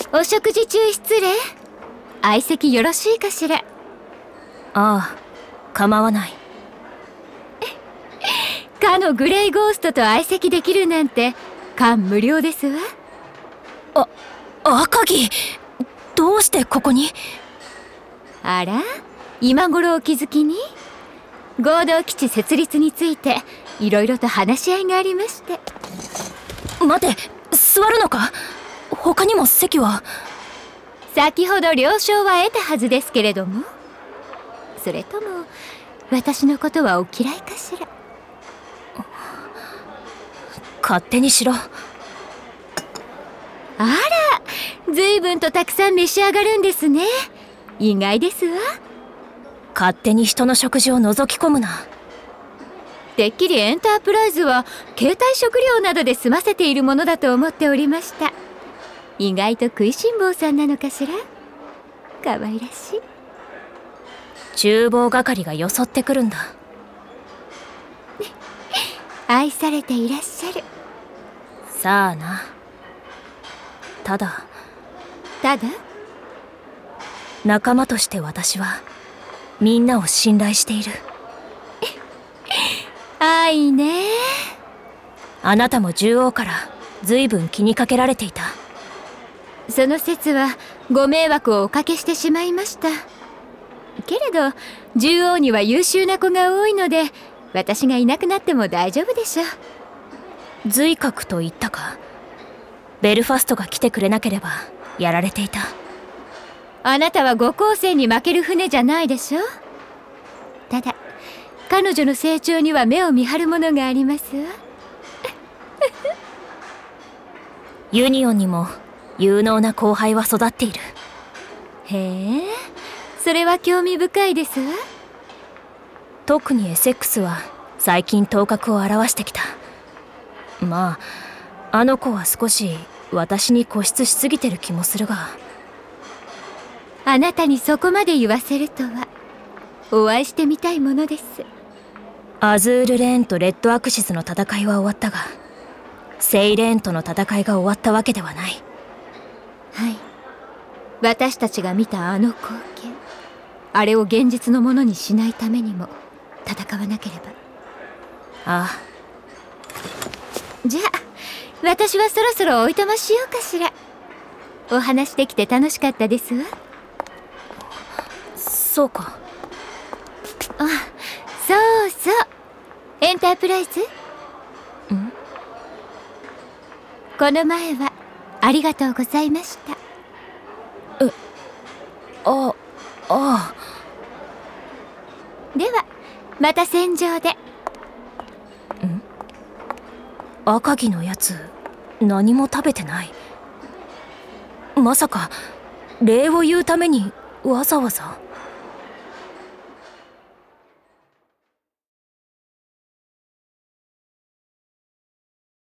お食事中失礼。相席よろしいかしら。 ああ、構わない。 かのグレイゴーストと相席できるなんて感無量ですわ。 赤城、どうしてここに？ あら、今頃お気づきに？合同基地設立についていろいろと話し合いがありまして。 待て、座るのか？他にも席は？ 先ほど了承は得たはずですけれども。それとも私のことはお嫌いかしら。 勝手にしろ。 あら、随分とたくさん召し上がるんですね。意外ですわ。 勝手に人の食事を覗き込むな。 てっきりエンタープライズは携帯食料などで済ませているものだと思っておりました。意外と食いしん坊さんなのかしら。可愛らしい。 厨房係がよそってくるんだ。 愛されていらっしゃる。 さあな。ただ仲間として私はみんなを信頼している。 愛ね。 あなたも獣王から随分気にかけられていた。 その説はご迷惑をおかけしてしまいました。けれど獣王には優秀な子が多いので、私がいなくなっても大丈夫でしょう。 随格と言ったか。ベルファストが来てくれなければやられていた。 あなたは五光星に負ける船じゃないでしょ。ただ彼女の成長には目を見張るものがありますわ。 ユニオンにも有能な後輩は育っている。 へえ、それは興味深いですわ。 特にエセックスは最近頭角を現してきた。まあ、あの子は少し私に固執しすぎてる気もするが。 あなたにそこまで言わせるとは。お会いしてみたいものです。 アズールレーンとレッドアクシスの戦いは終わったが、セイレーンとの戦いが終わったわけではない。 はい、私たちが見たあの光景、あれを現実のものにしないためにも戦わなければ。 ああ。 じゃあ私はそろそろおいとましようかしら。お話できて楽しかったですわ。 そうか。 あ、そうそう、エンタープライズ。この前はありがとうございました。 ああ。 ではまた戦場で。 赤城のやつ何も食べてない。まさか礼を言うためにわざわざ。